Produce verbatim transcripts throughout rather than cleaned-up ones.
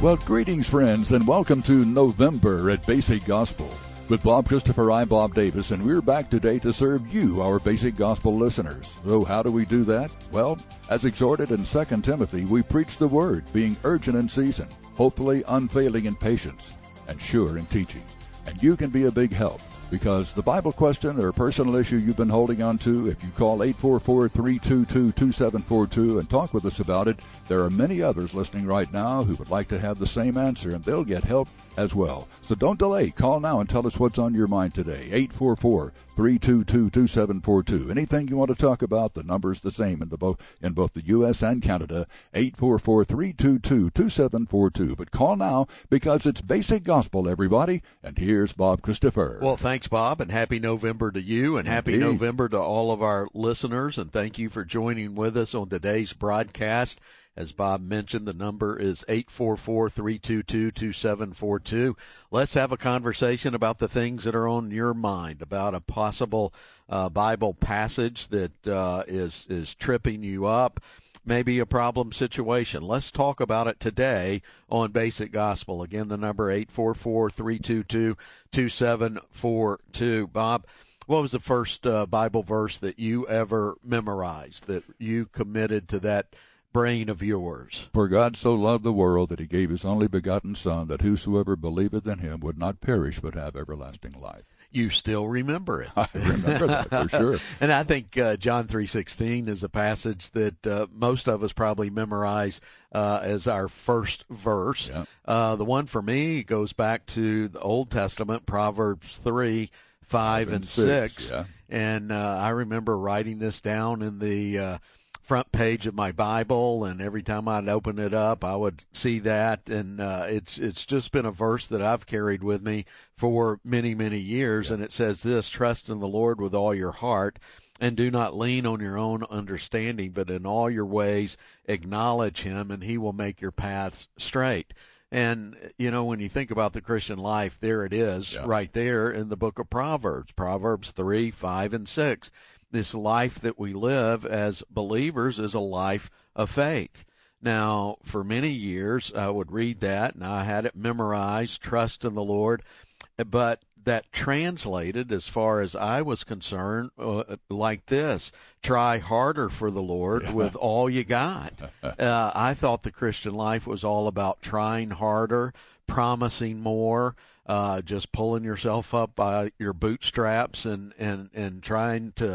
Well, greetings, friends, and welcome to November at Basic Gospel with Bob Christopher. I'm Bob Davis, and we're back today to serve you, our Basic Gospel listeners. So how do we do that? Well, as exhorted in Second Timothy, we preach the Word, being urgent in season, hopefully unfailing in patience, and sure in teaching. And you can be a big help, because the Bible question or personal issue you've been holding on to, if you call eight four four, three two two, two seven four two and talk with us about it, there are many others listening right now who would like to have the same answer, and they'll get help as well. So don't delay. Call now and tell us what's on your mind today. eight four four, three two two, two seven four two. Anything you want to talk about, the number's the same in, the bo- in both the U S and Canada, eight four four, three two two, two seven four two. But call now because it's Basic Gospel, everybody. And here's Bob Christopher. Well, thanks, Bob, and happy November to you, and happy Indeed. November to all of our listeners, and thank you for joining with us on today's broadcast. As Bob mentioned, the number is eight four four, three two two, two seven four two. Let's have a conversation about the things that are on your mind, about a possible uh, Bible passage that uh, is, is tripping you up, maybe a problem situation. Let's talk about it today on Basic Gospel. Again, the number eight four four, three two two, two seven four two. Bob, what was the first uh, Bible verse that you ever memorized, that you committed to that brain of yours? For God so loved the world that he gave his only begotten Son, that whosoever believeth in him would not perish but have everlasting life. You still remember it. I remember that for sure. And I think uh, John three sixteen is a passage that uh, most of us probably memorize uh, as our first verse. Yeah. Uh, the one for me goes back to the Old Testament, Proverbs three, five, and six. six yeah. And uh, I remember writing this down in the uh, front page of my Bible, and every time I'd open it up, I would see that, and uh, it's it's just been a verse that I've carried with me for many, many years, yeah. And it says this: trust in the Lord with all your heart, and do not lean on your own understanding, but in all your ways acknowledge him, and he will make your paths straight. And, you know, when you think about the Christian life, there it is, yeah. right there in the book of Proverbs, Proverbs three, five, and six. This life that we live as believers is a life of faith. Now, for many years, I would read that, and I had it memorized, trust in the Lord, but that translated, as far as I was concerned, uh, like this: try harder for the Lord yeah. with all you got. uh, I thought the Christian life was all about trying harder, promising more, uh, just pulling yourself up by your bootstraps and, and, and trying to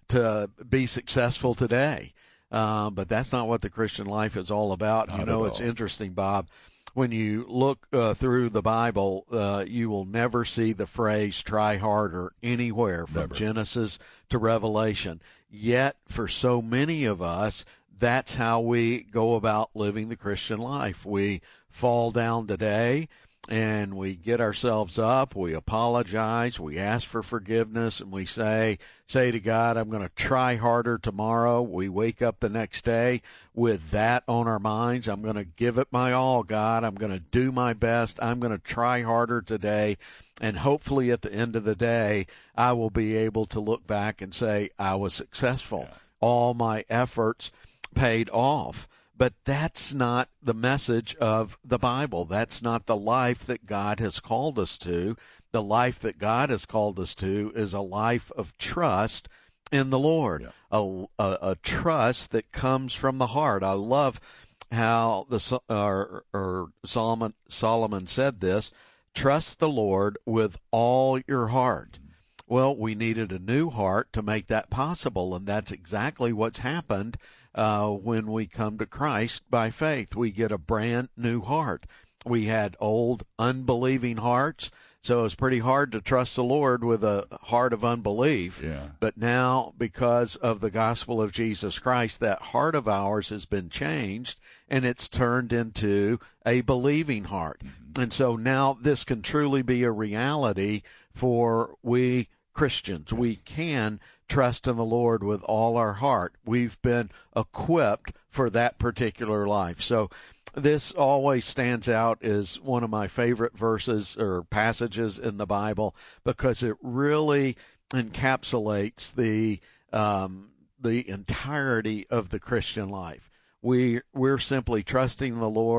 to be successful today. Um, but that's not what the Christian life is all about. Not you know, at it's all. interesting, Bob. When you look uh, through the Bible, uh, you will never see the phrase try harder anywhere from Never. Genesis to Revelation. Yet, for so many of us, that's how we go about living the Christian life. We fall down today, and we get ourselves up, we apologize, we ask for forgiveness, and we say, say to God, I'm going to try harder tomorrow. We wake up the next day with that on our minds. I'm going to give it my all, God. I'm going to do my best. I'm going to try harder today. And hopefully at the end of the day, I will be able to look back and say, I was successful. Yeah. All my efforts paid off. But that's not the message of the Bible. That's not the life that God has called us to. The life that God has called us to is a life of trust in the Lord, yeah. a, a, a trust that comes from the heart. I love how the or, or Solomon, Solomon said this: trust the Lord with all your heart. Well, we needed a new heart to make that possible, and that's exactly what's happened uh, when we come to Christ by faith. We get a brand new heart. We had old, unbelieving hearts, so it's pretty hard to trust the Lord with a heart of unbelief. Yeah. But now, because of the gospel of Jesus Christ, that heart of ours has been changed, and it's turned into a believing heart. Mm-hmm. And so now this can truly be a reality for we Christians. We can trust in the Lord with all our heart. We've been equipped for that particular life. So this always stands out as one of my favorite verses or passages in the Bible because it really encapsulates the um, the entirety of the Christian life. We we're simply trusting the Lord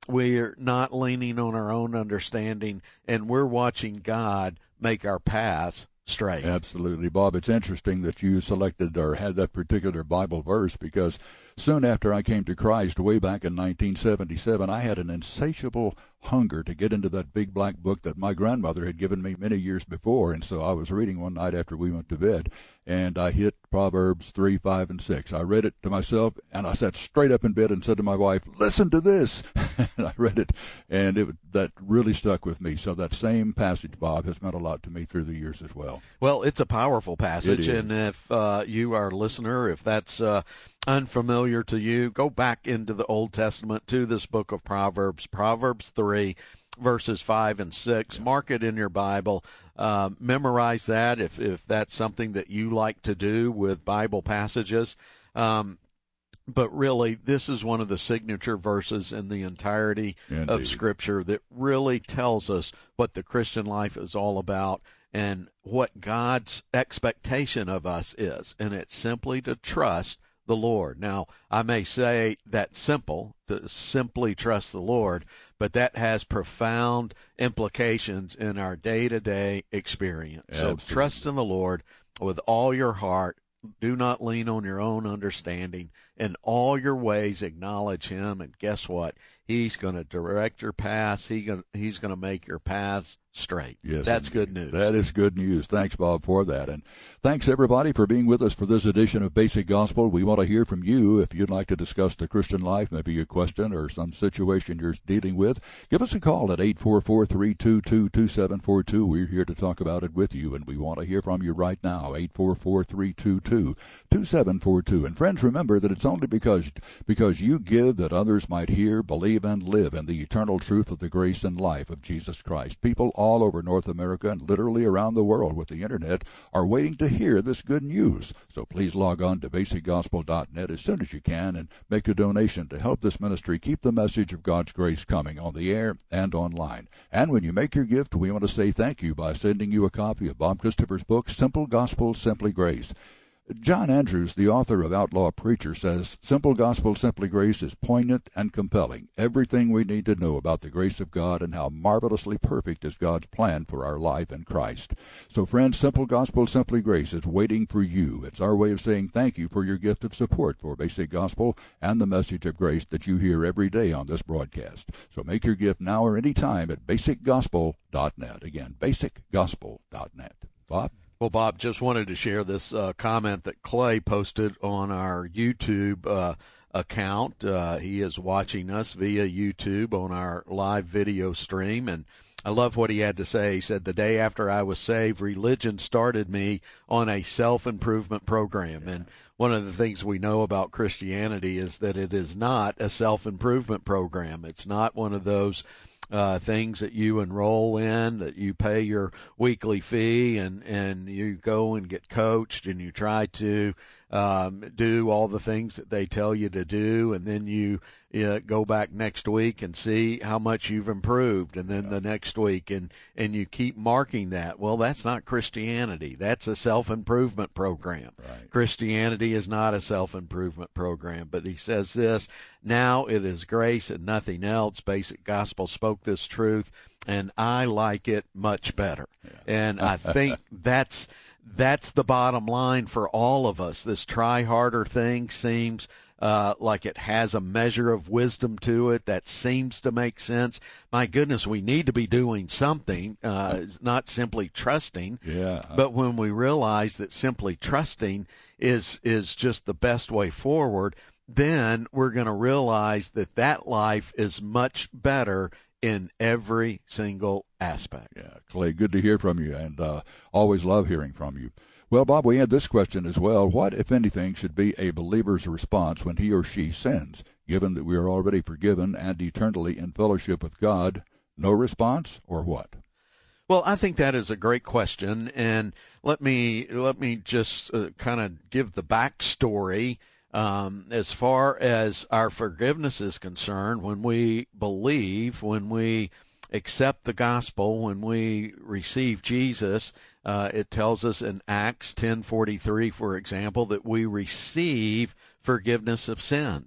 we're not leaning on our own understanding, and we're watching God make our paths straight. Absolutely, Bob. It's interesting that you selected or had that particular Bible verse, because soon after I came to Christ, way back in nineteen seventy-seven, I had an insatiable hunger to get into that big black book that my grandmother had given me many years before. And so I was reading one night after we went to bed, and I hit Proverbs three, five, and six. I read it to myself, and I sat straight up in bed and said to my wife, "Listen to this." And I read it, and it that really stuck with me. So that same passage, Bob, has meant a lot to me through the years as well. Well, it's a powerful passage, It is. and if uh, you, our listener, if that's uh, unfamiliar to you, go back into the Old Testament to this book of Proverbs, Proverbs three, verses five and six. Yeah. Mark it in your Bible. Uh, memorize that if, if that's something that you like to do with Bible passages. Um, but really, this is one of the signature verses in the entirety Indeed. Of Scripture that really tells us what the Christian life is all about and what God's expectation of us is. And it's simply to trust the Lord. Now, I may say that's simple, to simply trust the Lord, but that has profound implications in our day-to-day experience. Absolutely. So trust in the Lord with all your heart. Do not lean on your own understanding. In all your ways, acknowledge Him, and guess what? He's going to direct your paths. He gonna, he's going to make your paths straight. Yes, that's indeed. Good news. That is good news. Thanks, Bob, for that. And thanks, everybody, for being with us for this edition of Basic Gospel. We want to hear from you. If you'd like to discuss the Christian life, maybe a question or some situation you're dealing with, give us a call at eight four four, three two two, two seven four two. We're here to talk about it with you, and we want to hear from you right now, eight four four, three two two, two seven four two. And friends, remember that it's only because, because you give that others might hear, believe, and live in the eternal truth of the grace and life of Jesus Christ. People all over North America and literally around the world with the internet are waiting to hear this good news. So please log on to basic gospel dot net as soon as you can and make a donation to help this ministry keep the message of God's grace coming on the air and online. And when you make your gift, we want to say thank you by sending you a copy of Bob Christopher's book, Simple Gospel, Simply Grace. John Andrews, the author of Outlaw Preacher, says, Simple Gospel, Simply Grace is poignant and compelling. Everything we need to know about the grace of God and how marvelously perfect is God's plan for our life in Christ. So, friends, Simple Gospel, Simply Grace is waiting for you. It's our way of saying thank you for your gift of support for Basic Gospel and the message of grace that you hear every day on this broadcast. So make your gift now or any time at basic gospel dot net. Again, basic gospel dot net. Bob? Well, Bob, just wanted to share this uh, comment that Clay posted on our YouTube uh, account. Uh, he is watching us via YouTube on our live video stream, and I love what he had to say. He said, the day after I was saved, religion started me on a self-improvement program. And one of the things we know about Christianity is that it is not a self-improvement program. It's not one of those Uh, things that you enroll in, that you pay your weekly fee and, and you go and get coached and you try to um, do all the things that they tell you to do, and then you uh, go back next week and see how much you've improved, and then yeah. the next week, and, and you keep marking that. Well, that's not Christianity. That's a self-improvement program. Right. Christianity is not a self-improvement program. But he says this, now it is grace and nothing else. Basic Gospel spoke this truth, and I like it much better. Yeah. And I think that's that's the bottom line for all of us. This try harder thing seems uh, like it has a measure of wisdom to it that seems to make sense. My goodness, we need to be doing something, uh, not simply trusting. Yeah. But when we realize that simply trusting is is just the best way forward, then we're going to realize that that life is much better in every single aspect. Yeah, Clay, good to hear from you, and uh, always love hearing from you. Well, Bob, we had this question as well. What, if anything, should be a believer's response when he or she sins, given that we are already forgiven and eternally in fellowship with God? No response, or what? Well, I think that is a great question, and let me let me just uh, kind of give the backstory. Um, as far as our forgiveness is concerned, when we believe, when we accept the gospel, when we receive Jesus, uh, it tells us in Acts ten forty-three, for example, that we receive forgiveness of sins.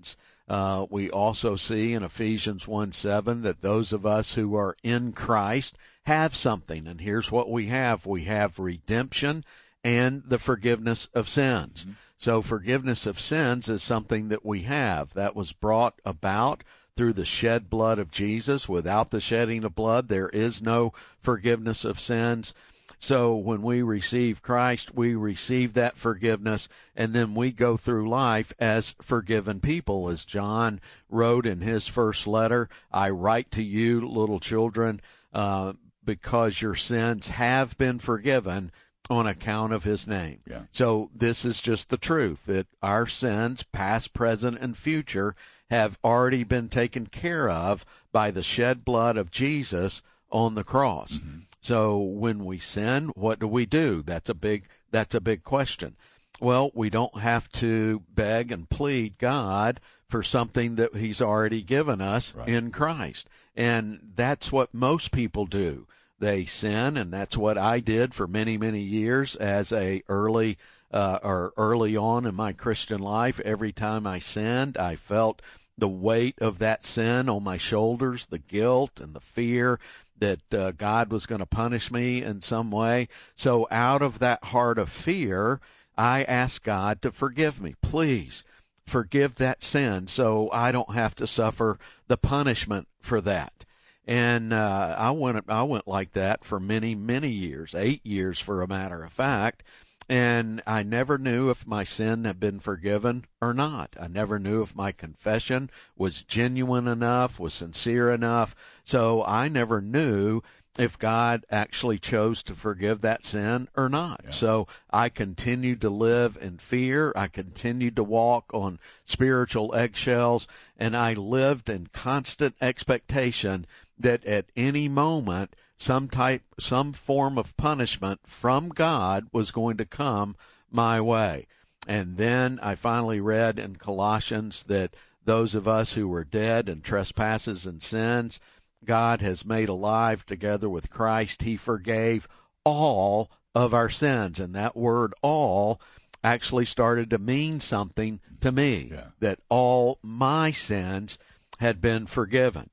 Uh, we also see in Ephesians one seven that those of us who are in Christ have something. And here's what we have. We have redemption and the forgiveness of sins. Mm-hmm. So forgiveness of sins is something that we have. That was brought about through the shed blood of Jesus. Without the shedding of blood, there is no forgiveness of sins. So when we receive Christ, we receive that forgiveness, and then we go through life as forgiven people. As John wrote in his first letter, I write to you, little children, uh, because your sins have been forgiven on account of his name. Yeah. So this is just the truth, that our sins, past, present, and future, have already been taken care of by the shed blood of Jesus on the cross. Mm-hmm. So when we sin, what do we do? That's a big that's a big question. Well, we don't have to beg and plead God for something that he's already given us right. in Christ. And that's what most people do. They sin, and that's what I did for many, many years as a early uh, or early on in my Christian life. Every time I sinned, I felt the weight of that sin on my shoulders, the guilt and the fear that uh, God was going to punish me in some way. So out of that heart of fear, I asked God to forgive me. Please forgive that sin so I don't have to suffer the punishment for that. And uh, I went I went like that for many, many years, eight years for a matter of fact. And I never knew if my sin had been forgiven or not. I never knew if my confession was genuine enough, was sincere enough. So I never knew if God actually chose to forgive that sin or not. Yeah. So I continued to live in fear. I continued to walk on spiritual eggshells, and I lived in constant expectation that at any moment some type, some form of punishment from God was going to come my way. And then I finally read in Colossians that those of us who were dead in trespasses and sins, God has made alive together with Christ. He forgave all of our sins. And that word all actually started to mean something to me, yeah. that all my sins had been forgiven.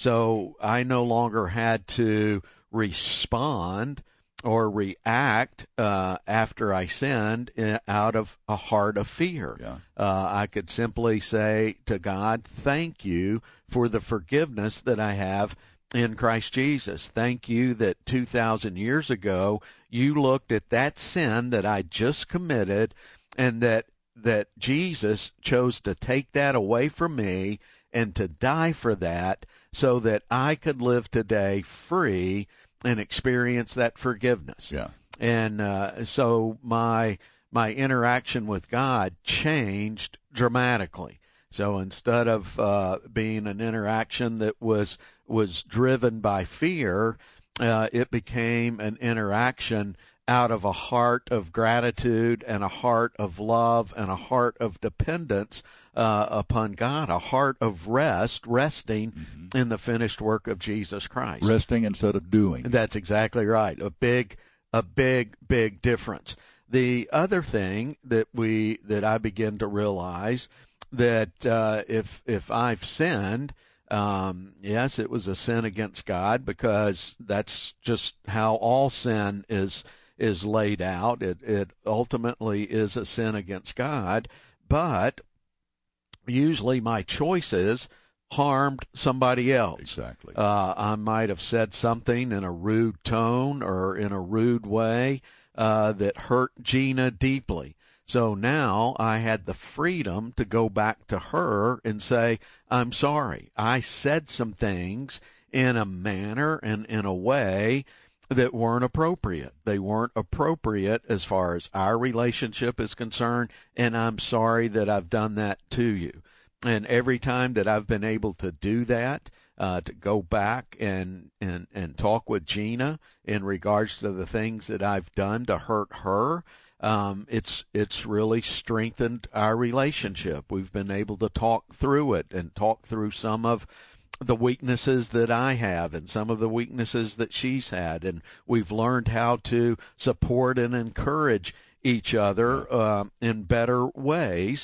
So I no longer had to respond or react uh, after I sinned out of a heart of fear. Yeah. Uh, I could simply say to God, thank you for the forgiveness that I have in Christ Jesus. Thank you that two thousand years ago you looked at that sin that I just committed, and that that Jesus chose to take that away from me and to die for that so that I could live today free and experience that forgiveness. Yeah. And uh, so my my interaction with God changed dramatically. So instead of uh, being an interaction that was was driven by fear, uh, it became an interaction out of a heart of gratitude and a heart of love and a heart of dependence uh, upon God, a heart of rest, resting mm-hmm. in the finished work of Jesus Christ. Resting instead of doing. That's exactly right. A big, a big, big difference. The other thing that we that I begin to realize that uh, if if I've sinned, um, yes, it was a sin against God, because that's just how all sin is. is laid out. It it ultimately is a sin against God, but usually my choices harmed somebody else. Exactly. Uh, I might have said something in a rude tone or in a rude way uh, that hurt Gina deeply. So now I had the freedom to go back to her and say, I'm sorry. I said some things in a manner and in a way that weren't appropriate. They weren't appropriate as far as our relationship is concerned, and I'm sorry that I've done that to you. And every time that I've been able to do that, uh, to go back and, and, and talk with Gina in regards to the things that I've done to hurt her, um, it's it's really strengthened our relationship. We've been able to talk through it and talk through some of the weaknesses that I have and some of the weaknesses that she's had, and we've learned how to support and encourage each other uh, in better ways.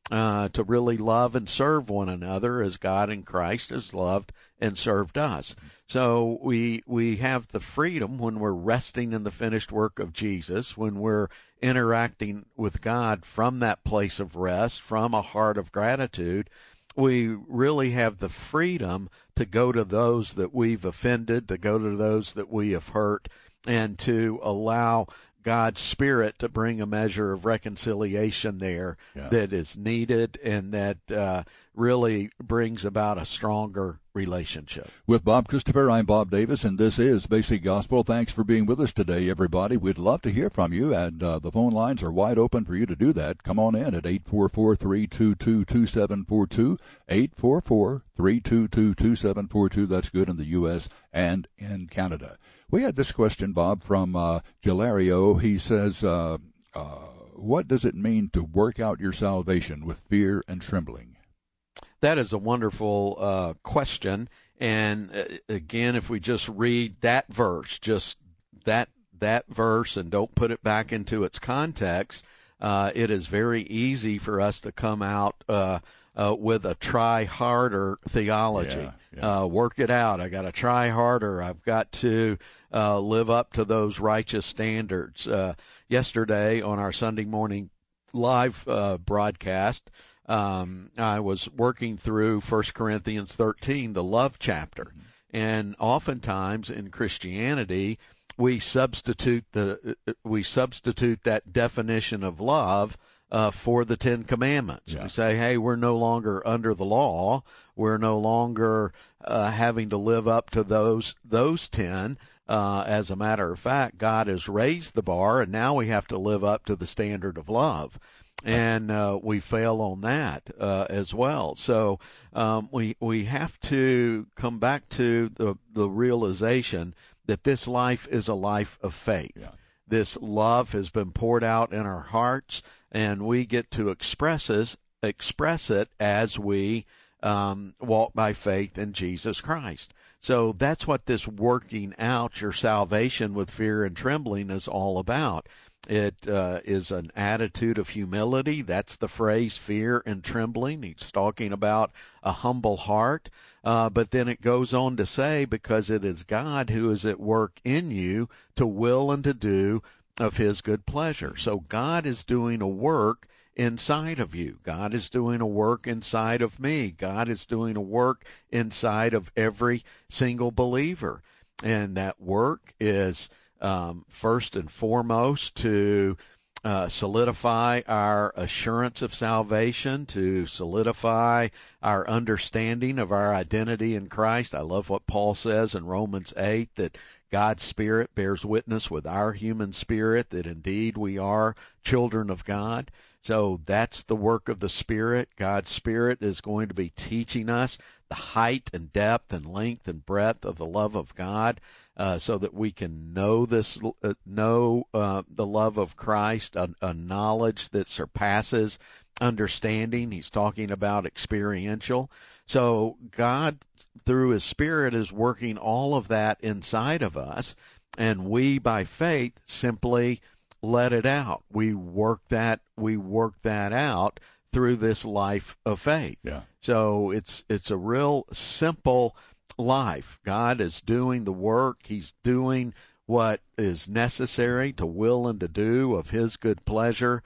uh, to really love and serve one another as God in Christ has loved and served us. So we we have the freedom when we're resting in the finished work of Jesus, when we're interacting with God from that place of rest, from a heart of gratitude. We really have the freedom to go to those that we've offended, to go to those that we have hurt, and to allow God's Spirit to bring a measure of reconciliation there yeah. that is needed and that uh, really brings about a stronger relationship. With Bob Christopher, I'm Bob Davis, and this is Basic Gospel. Thanks for being with us today, everybody. We'd love to hear from you, and uh, the phone lines are wide open for you to do that. Come on in at eight four four, three two two, two seven four two, eight four four, three two two, two seven four two. That's good in the U S and in Canada. We had this question, Bob, from uh, Gilario. He says, uh, uh, what does it mean to work out your salvation with fear and trembling? That is a wonderful uh, question. And uh, again, if we just read that verse, just that that verse and don't put it back into its context, uh, it is very easy for us to come out uh, uh, with a try harder theology. Yeah, yeah. Uh, work it out. I got to try harder. I've got to uh, live up to those righteous standards. Uh, yesterday on our Sunday morning live uh, broadcast, um, I was working through First Corinthians thirteen, the love chapter. Mm-hmm. And oftentimes in Christianity, we substitute the we substitute that definition of love uh, for the Ten Commandments. Yeah. We say, hey, we're no longer under the law. We're no longer uh, having to live up to those those ten. Uh, as a matter of fact, God has raised the bar, and now we have to live up to the standard of love. And uh, we fail on that uh, as well. So um, we we have to come back to the the realization that this life is a life of faith. Yeah. This love has been poured out in our hearts, and we get to express it, express it as we um, walk by faith in Jesus Christ. So that's what this working out your salvation with fear and trembling is all about. It uh, is an attitude of humility. That's the phrase, fear and trembling. He's talking about a humble heart. Uh, but then it goes on to say, because it is God who is at work in you to will and to do of his good pleasure. So God is doing a work inside of you. God is doing a work inside of me. God is doing a work inside of every single believer. And that work is Um, first and foremost, to uh, solidify our assurance of salvation, to solidify our understanding of our identity in Christ. I love what Paul says in Romans eight, that God's Spirit bears witness with our human spirit that indeed we are children of God. So that's the work of the Spirit. God's Spirit is going to be teaching us the height and depth and length and breadth of the love of God, uh, so that we can know this, uh, know uh, the love of Christ, a, a knowledge that surpasses understanding. He's talking about experiential. So God, through his Spirit, is working all of that inside of us, and we, by faith, simply let it out. We work that, we work that out through this life of faith. Yeah. So it's it's a real simple life. God is doing the work. He's doing what is necessary to will and to do of his good pleasure.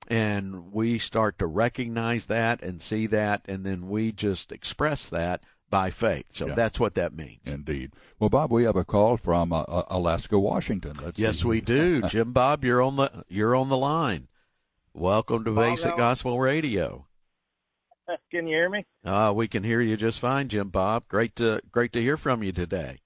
And we start to recognize that and see that, and then we just express that by faith. So yeah. That's what that means. Indeed. Well, Bob, we have a call from uh, Alaska, Washington. Let's yes, see. we do. Jim Bob, you're on the you're on the line. Welcome to Bob, Basic Gospel Radio. Can you hear me? Uh, we can hear you just fine, Jim Bob. Great to great to hear from you today.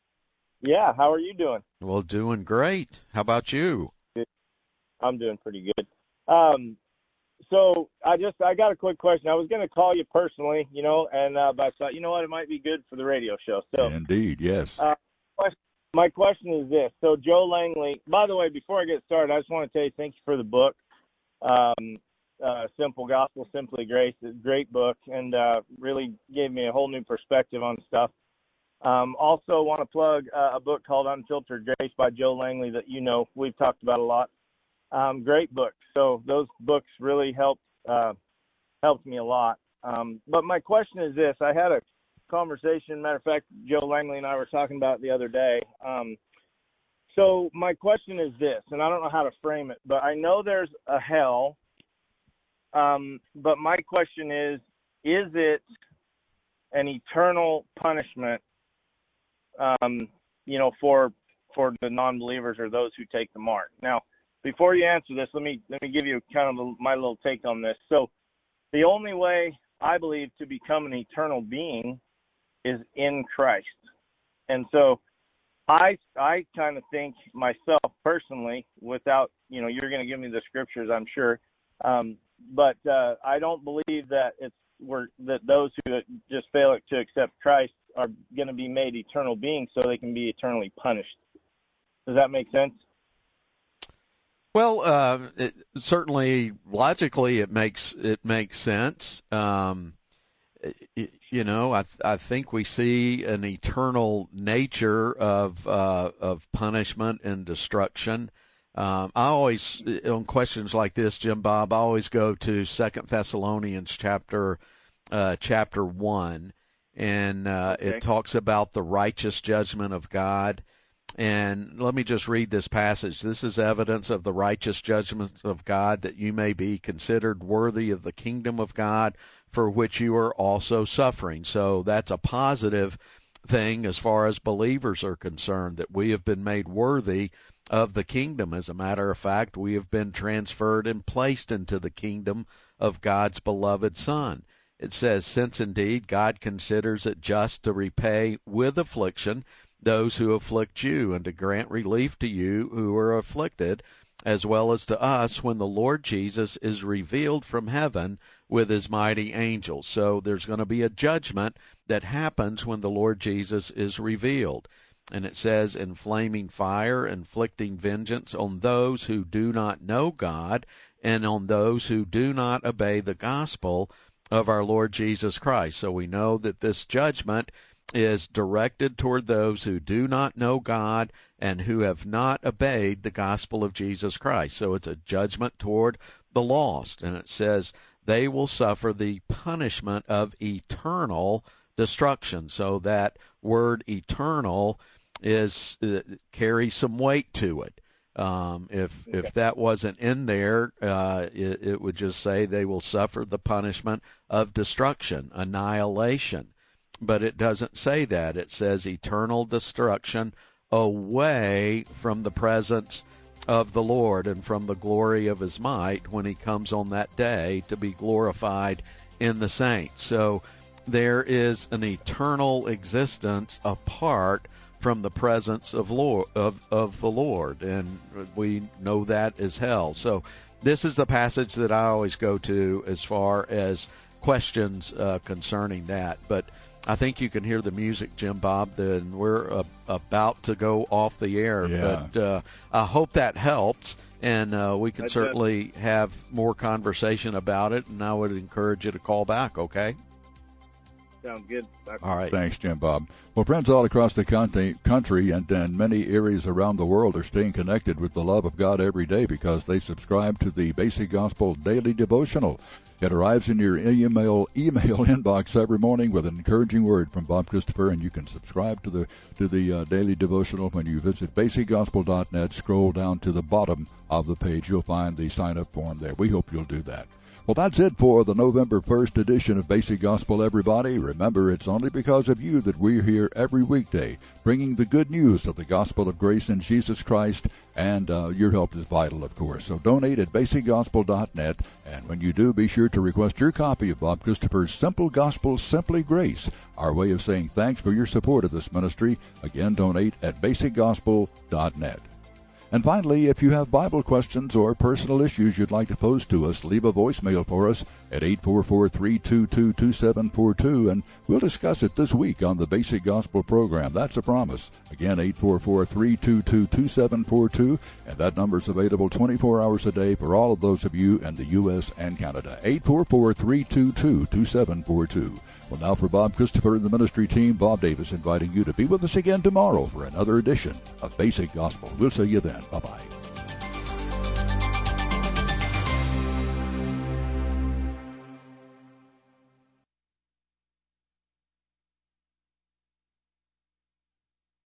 Yeah, how are you doing? Well, doing great. How about you? Good. I'm doing pretty good. Um, so I just I got a quick question. I was going to call you personally, you know, and uh, but I thought, you know what, it might be good for the radio show. So indeed, yes. Uh, my question is this. So Joe Langley. By the way, before I get started, I just want to tell you thank you for the book. Um, Uh, Simple Gospel, Simply Grace. It's a great book, and uh, really gave me a whole new perspective on stuff. Um, also want to plug uh, a book called Unfiltered Grace by Joe Langley that you know we've talked about a lot. Um, great book. So those books really help uh, helped me a lot. Um, but my question is this. I had a conversation, matter of fact, Joe Langley and I were talking about it the other day. Um, so my question is this, and I don't know how to frame it, but I know there's a hell. Um, but my question is, is it an eternal punishment, um, you know, for for the non-believers or those who take the mark? Now, before you answer this, let me let me give you kind of a, my little take on this. So the only way I believe to become an eternal being is in Christ. And so I I kind of think myself personally, without, you know, you're going to give me the scriptures, I'm sure, um, but uh, I don't believe that it's we're, that those who just fail to accept Christ are going to be made eternal beings so they can be eternally punished. Does that make sense? Well, uh, it, certainly logically it makes it makes sense. Um, it, you know, I I think we see an eternal nature of uh, of punishment and destruction. Um, I always, on questions like this, Jim Bob, I always go to Second Thessalonians chapter uh, chapter one, and uh, okay. It talks about the righteous judgment of God. And let me just read this passage. This is evidence of the righteous judgment of God, that you may be considered worthy of the kingdom of God, for which you are also suffering. So that's a positive thing as far as believers are concerned, that we have been made worthy of the kingdom. As a matter of fact, we have been transferred and placed into the kingdom of God's beloved Son. It says, since indeed God considers it just to repay with affliction those who afflict you, and to grant relief to you who are afflicted, as well as to us when the Lord Jesus is revealed from heaven with his mighty angels. So there's going to be a judgment that happens when the Lord Jesus is revealed. And it says, in flaming fire, inflicting vengeance on those who do not know God, and on those who do not obey the gospel of our Lord Jesus Christ. So we know that this judgment is directed toward those who do not know God and who have not obeyed the gospel of Jesus Christ. So it's a judgment toward the lost. And it says they will suffer the punishment of eternal destruction. So that word eternal is uh, carries some weight to it. Um, if okay. if that wasn't in there, uh, it, it would just say they will suffer the punishment of destruction, annihilation. But it doesn't say that. It says eternal destruction away from the presence of the Lord and from the glory of his might when he comes on that day to be glorified in the saints. So there is an eternal existence apart from the presence of Lord of, of the Lord, and we know that as hell. So this is the passage that I always go to as far as questions uh, concerning that. But I think you can hear the music, Jim Bob, and we're uh, about to go off the air. Yeah. But uh, I hope that helps, and uh, we can That's certainly it. have more conversation about it, and I would encourage you to call back, okay? Sounds good. Doctor All right. Thanks, Jim Bob. Well, friends all across the country and in many areas around the world are staying connected with the love of God every day because they subscribe to the Basic Gospel Daily Devotional. It arrives in your email email inbox every morning with an encouraging word from Bob Christopher, and you can subscribe to the to the uh, daily devotional when you visit basic gospel dot net. Scroll down to the bottom of the page. You'll find the sign-up form there. We hope you'll do that. Well, that's it for the November first edition of Basic Gospel, everybody. Remember, it's only because of you that we're here every weekday, bringing the good news of the gospel of grace in Jesus Christ, and uh, your help is vital, of course. So donate at basic gospel dot net, and when you do, be sure to request your copy of Bob Christopher's Simple Gospel, Simply Grace, our way of saying thanks for your support of this ministry. Again, donate at basic gospel dot net. And finally, if you have Bible questions or personal issues you'd like to pose to us, leave a voicemail for us at eight four four, three two two, two seven four two, and we'll discuss it this week on the Basic Gospel program. That's a promise. Again, eight four four, three two two, two seven four two, and that number's available twenty-four hours a day for all of those of you in the U S and Canada. eight four four, three two two, two seven four two. Well, now for Bob Christopher and the ministry team, Bob Davis inviting you to be with us again tomorrow for another edition of Basic Gospel. We'll see you then. Bye-bye.